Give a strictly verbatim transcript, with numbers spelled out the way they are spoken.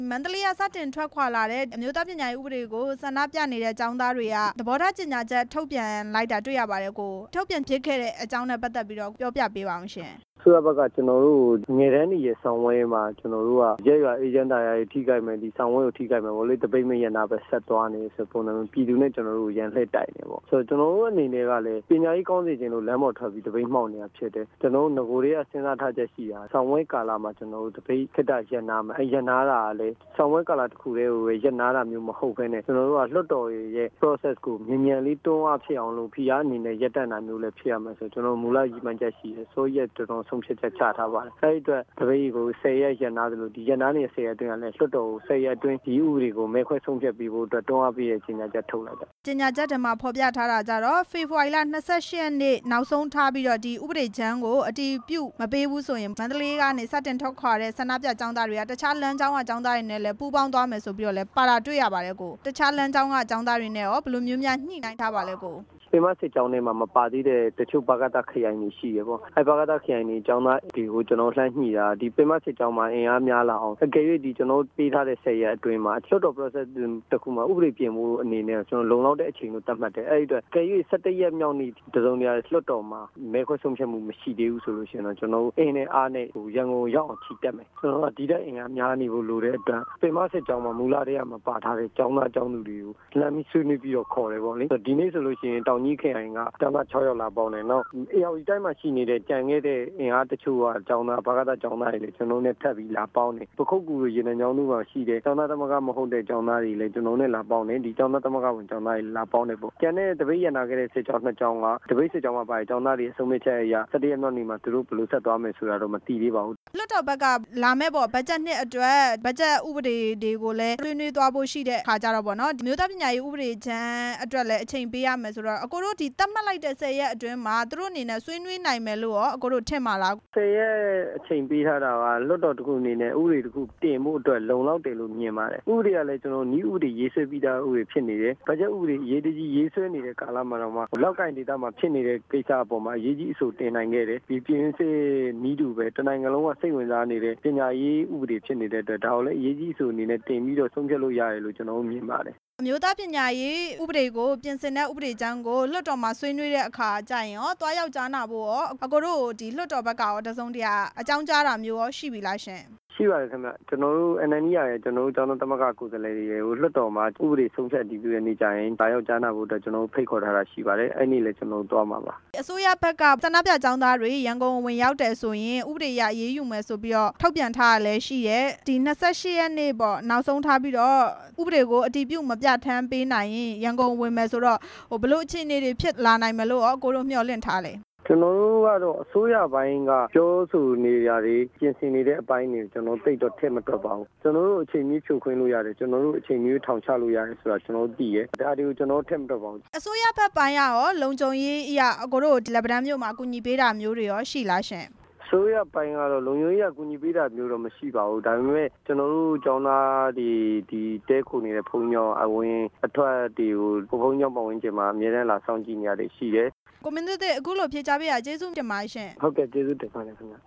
မန္တလေးကစတင်ထွက်ခွာလာတဲ့အမျိုးသားပညာရေးဥပဒေကိုဆန္ဒပြနေတဲ့ကျောင်းသားတွေကသဘောထားကြေညာချက်ထုတ်ပြန်လိုက်တာတွေ့ရပါတယ်ကိုထုတ်ပြန်ဖြစ်ခဲ့တဲ့အကြောင်းနဲ့ပတ်သက်ပြီးတော့ပြောပြပေးပါအောင်ရှင်ဆိုတော့ဘက်ကကျွန်တော်တို့ငယ်တန်းကြီးရဲ့ဆောင်းဝဲမှာကျွန်တော်တို့ကရဲရွာအေဂျင့်တရားရေးထိခိုက်မယ်ဒီဆောင်းဝဲကိုထိခိုက်မယ်ပေါ့လေတပိတ်မရနာပဲဆက်သွားနေဆိုပုံစံပြည်သူနဲ့ကျွန်တော်တို့ရန်လှည့်တိုက်နေပေါ့ဆိုတော့ကျွန်တော်တို့အနေနဲ့ကလည်းပညာရေးကောင်းစေခြင်းလို့လမ်းပေါ်ထွက်ပြီးတပိတ်မှောက်နေတာဖြစ်တယ်ကျွန်တော်တို့ငကိုတွေကစဉ်းစားထားချက်ရှိတာဆောင်းဝဲကာလမှာကျွန်တော်တို့တပိတ်ခက်တာရန်နာမယ်အဲရန်နာတာကလည်းဆောင်းဝဲကာလတစ်ခုတည်းကိုပဲရန်နာတာမျိုးမဟုတ်ဘဲနဲ့ကျွန်တော်တို့ကလွတ်တော်ရဲ့ process ကိုမြန်မြန်လေးတွန်းအားဖြစ်အောင်လို့ဖိအားအနေနဲ့ရက်တက်တာမျိုးလည်းဖြစ်ရမယ်ဆိုကျွန်တော်မူလရည်မှန်းချက်ရှိတယ်ဆိုရက်တော်တော်ဆုံးဖြတ်ချက်ချထားအဲ့ဒီအတွက်တပည့်ကိုဆယ်ရက်ရန်နာသလိုဒီရန်နာနေဆယ်ရက်အတွင်းကလည်းလွတ်တော်ကိုဆယ်ရက်အတွင်းဒီဥပဒေကိုမဲခွဲဆုံးဖြတ်ပြီးဖို့အတွက်တွန်းအားပေးတဲ့ကြေညာချက်ထုတ်လိုက်တယ်ကြေညာချက်ထဲမှာဖော်ပြထားတာကြတော့ဖေဖော်ဝါရီလ၂၈ရက်နေ့နောက်ဆုံးထားပြီးတော့ဒီဥပဒေချမ်းကိုအတည်ပြုမပေးဘူးဆိုရင်မန္တလေးကနေစတင်ထွက်ခွာတဲ့ဆန္ဒပြကျောင်းသားတွေကတခြားလမ်းကြောင်းကကျောင်းသားတွေနဲ့လည်းပူးပေါင်းသွားမယ်ဆိုပြီးတော့လည်းပါတာတွေ့ရပါတယ်ကိုတခြားလမ်းကြောင်းကကျောင်းသားတွေနဲ့ရောဘယ်လိုမျိုးများညှိနှိုင်းထားပါလဲကိုပင်မစစ်ကြောင်းထဲမှာမပါသေးတဲ့တချို့ဘာကတခရိုင်တွေရှိရပေါ့အဲဘာကတခရိုင်တွေကျောင်းသားတွေကိုကျွန်တော်လှမ်းညှိတာဒီပင်မစစ်ကြောင်းမှာအင်အားများလာအောင်အကယ်၍ဒီကျွန်တော်ပေးထားတဲ့ဆယ်ရက်အတွင်းမှာလွတ်တော် process တခုမှာဥပဒေပြင်မှုအနေနဲ့ကျွန်တော်လုံလောက်တဲ့အချိန်ကိုသတ်မှတ်တယ်အဲဒီအတွက်အကယ်၍၁၁ရက်မြောက်နေ့တစုံတရာလွတ်တော်မှာမဲခွဲဆုံးဖြတ်မှုမရှိသေးဘူးဆိုလို့ရှိရင်တော့ကျွန်တော်အင်းနဲ့အားနဲ့ဟိုရန်ကုန်ရောက်အောင်ချီတက်မယ်ကျွန်တော်ကဒီတဲ့အင်အားများနေဖို့လိုတဲ့အတွက်ပင်မစစ်ကြောင်းမှာမူလတည်းကမပါထားတဲ့ကျောင်းသားကျောင်းသူတွေကိုလှမ်းပြီးဆွေးနွေးပြီးတော့ခေါ်တယ်ပေါ့လေဒီနေ့ဆိုလို့ရှိရင်တောင်ကြီးခရိုင်ကကျောင်းသား၆ယောက်လာပေါင်းတယ်နော်အေးအော်ဒီတိုင်းမှာရှိနေတဲ့ကြံခဲ့တဲ့အင်အားတချို့ကကျောင်းသားဘာကတကျောင်းသားတွေလည်းကျွန်တော်နဲ့ထပ်ပြီးလာပေါင်းတယ်ပခုတ်ကူရေနံကျောင်းတို့မှာရှိတဲ့ကျောင်းသားသမဂ္ဂမဟုတ်တဲ့ကျောင်းသားတွေလည်းကျွန်တော်နဲ့လာပေါင်းတယ်ဒီကျောင်းသားသမဂ္ဂဝင်ကျောင်းသားတွေလာပေါင်းတယ်ပေါ့ကျန်တဲ့တပိတ်ရနာခဲ့တဲ့စစ်ကြောင်းနှစ်ကျောင်းကတပိတ်စစ်ကြောင်းမှာပါကျောင်းသားတွေအဆုံးဖြတ်ချက်အရ၁၁ရက်မြောက်နေ့မှာသူတို့ဘယ်လိုဆက်သွားမယ်ဆိုတာတော့မသိသေးပါဘူးလွတ်တော်ဘက်ကလာမဲ့ပေါ့ဘတ်ဂျက်နှစ်အတွက်ဘတ်ဂျက်ဥပဒေတွေကိုလည်းလွှဲနှွေးသွားဖို့ရှိတဲ့ခါကြတော့ပေါ့နော်ဒီမျိုးသားပညာရေးဥပဒေချမ်းအတွက်လည်းအချိန်ပေးရမယ်ဆိုတော့အကိုတို့ဒီတတ်မှတ်လိုက်တဲ့ဆယ်ရက်အတွင်းမှာသူတို့အနေနဲ့ဆွေးနွေးနိုင်မယ်လို့ရောအကိုတို့ထင်ပါလားဆယ်ရက်အချိန်ပေးထားတာကလွတ်တော်တစ်ခုအနေနဲ့ဥပဒေတစ်ခုတင်ဖို့အတွက်လုံလောက်တယ်လို့မြင်ပါတယ်ဥပဒေကလည်းကျွန်တော်နီးဥပဒေရေးဆွဲပြီးသားဥပဒေဖြစ်နေတယ်ဘတ်ဂျက်ဥပဒေရေးတကြီးရေးဆွဲနေတဲ့ကာလမှာတော့မှလောက်ကင်ဒေတာမှာဖြစ်နေတဲ့ကိစ္စအပေါ်မှာအရေးကြီးအဆိုတင်နိုင်ခဲ့တယ်ဒီပြင်းစစ်နီးတူပဲတနိုင်ငံလုံးကစိတ်ဝင်စားနေတဲ့ပညာရေးဥပဒေဖြစ်နေတဲ့အတွက်ဒါကိုလည်းအရေးကြီးအဆိုအနေနဲ့တင်ပြီးတော့ဆုံးဖြတ်လို့ရတယ်လို့ကျွန်တော်မြင်ပါတယ်အမျိုးသားပညာရေးဥပဒေကိုပြင်ဆင်တဲ့ဥပဒေကြမ်းကိုလွှတ်တော်မှာဆွေးနွေးတဲ့အခါကျရင်ရောတွားရောက်ကြားနာဖို့ရောအကိုတို့ဒီလွှတ်တော်ဘက်ကရောတစုံတရာအကြောင်းကြားတာမျိုးရောရှိပြီလားရှင်ရှိပါတယ်ခင်ဗျကျွန်တော်တို့ N N E ရဲ့ကျွန်တော်တို့ကျောင်းသားသမဂ္ဂကိုယ်စားလှယ်တွေကိုလွှတ်တော်မှာဥပဒေဆုံးဖြတ်တည်ပြုတဲ့နေ့ကျရင်တွားရောက်ကြားနာဖို့အတွက်ကျွန်တော်တို့ဖိတ်ခေါ်ထားတာရှိပါတယ်အဲ့ဒီနေ့လည်းကျွန်တော်တို့တွားမှာပါအစိုးရဘက်ကဆန္ဒပြကျောင်းသားတွေရန်ကုန်ဝင်ရောက်တယ်ဆိုရင်ဥပဒေအရအေးအေးယူမယ်ဆိုပြီးတော့ထုတ်ပြန်ထားရလဲရှိရဲ့ဒီ၂၈ရက်နေ့ပေါ့နောက်ဆုံးထားပြီးတော့ဥပဒေကိုအတည်ပြုမပြဋ္ဌာန်းပေးနိုင်ရင်ရန်ကုန်ဝင်မယ်ဆိုတော့ဟိုဘလို့အခြေအနေတွေဖြစ်လာနိုင်မလို့ရောကိုတို့မျှော်လင့်ထားလဲကျွန်တော်တို့ကတော့အစိုးရပိုင်းကပြောဆိုနေကြတယ်ပြင်ဆင်နေတဲ့အပိုင်းတွေကျွန်တော်သိတော့ထည့်မတွက်ပါဘူးကျွန်တော်တို့အချိန်ကြီးဖြိုခွင်းလို့ရတယ်ကျွန်တော်တို့အချိန်ကြီးထောင်ချလို့ရတယ်ဆိုတာကျွန်တော်သိရဲဒါတွေကိုကျွန်တော်ထည့်မတွက်ပါဘူးအစိုးရဘက်ပိုင်းရောလုံခြုံရေးအရာအကိုတို့လက်ပံမြို့မှာအကူအညီပေးတာမျိုးတွေရောရှိလားရှင်ဆိုရပိုင်းကတော့လုံခြုံရေးအကူအညီပေးတာမျိုးတော့မရှိပါဘူးဒါပေမဲ့ကျွန်တော်တို့ကျောင်းသားဒီဒီတဲခုနေတဲ့ဘုံညောင်းအဝင်အထွက်တွေကိုဘုံညောင်းပတ်ဝန်းကျင်မှာအများနဲ့လာစောင့်ကြည့်နေရတယ်ရှိတယ်ကိုမင်းတို့အခုလိုဖြေချပေးရကျေးဇူးတင်ပါရှင်ဟုတ်ကဲ့ကျေးဇူးတင်ပါတယ်ခင်ဗျ